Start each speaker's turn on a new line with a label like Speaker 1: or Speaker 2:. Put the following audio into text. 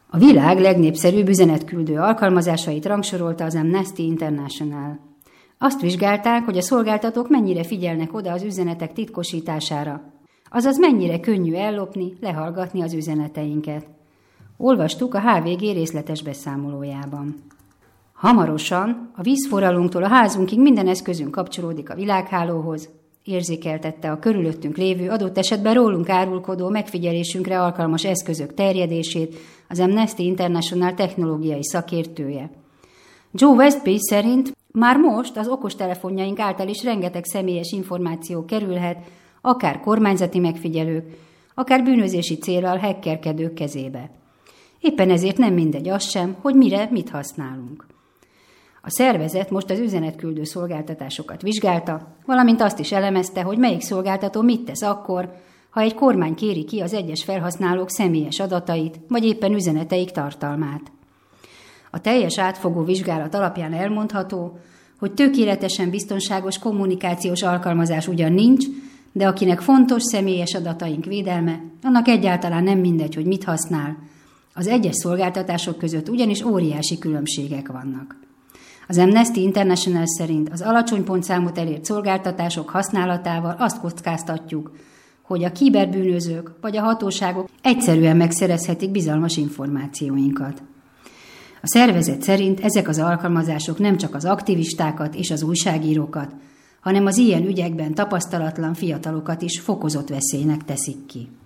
Speaker 1: A világ legnépszerűbb üzenetküldő alkalmazásait rangsorolta az Amnesty International. Azt vizsgálták, hogy a szolgáltatók mennyire figyelnek oda az üzenetek titkosítására, azaz mennyire könnyű ellopni, lehallgatni az üzeneteinket. Olvastuk a HVG részletes beszámolójában. Hamarosan a vízforralunktól a házunkig minden eszközünk kapcsolódik a világhálóhoz, érzékeltette a körülöttünk lévő, adott esetben rólunk árulkodó megfigyelésünkre alkalmas eszközök terjedését az Amnesty International technológiai szakértője. Joe Westby szerint már most az okostelefonjaink által is rengeteg személyes információ kerülhet, akár kormányzati megfigyelők, akár bűnözési céllal hackerkedők kezébe. Éppen ezért nem mindegy az sem, hogy mire mit használunk. A szervezet most az üzenetküldő szolgáltatásokat vizsgálta, valamint azt is elemezte, hogy melyik szolgáltató mit tesz akkor, ha egy kormány kéri ki az egyes felhasználók személyes adatait, vagy éppen üzeneteik tartalmát. A teljes átfogó vizsgálat alapján elmondható, hogy tökéletesen biztonságos kommunikációs alkalmazás ugyan nincs, de akinek fontos személyes adataink védelme, annak egyáltalán nem mindegy, hogy mit használ. Az egyes szolgáltatások között ugyanis óriási különbségek vannak. Az Amnesty International szerint az alacsony pontszámot elért szolgáltatások használatával azt kockáztatjuk, hogy a kiberbűnözők vagy a hatóságok egyszerűen megszerezhetik bizalmas információinkat. A szervezet szerint ezek az alkalmazások nem csak az aktivistákat és az újságírókat, hanem az ilyen ügyekben tapasztalatlan fiatalokat is fokozott veszélynek teszik ki.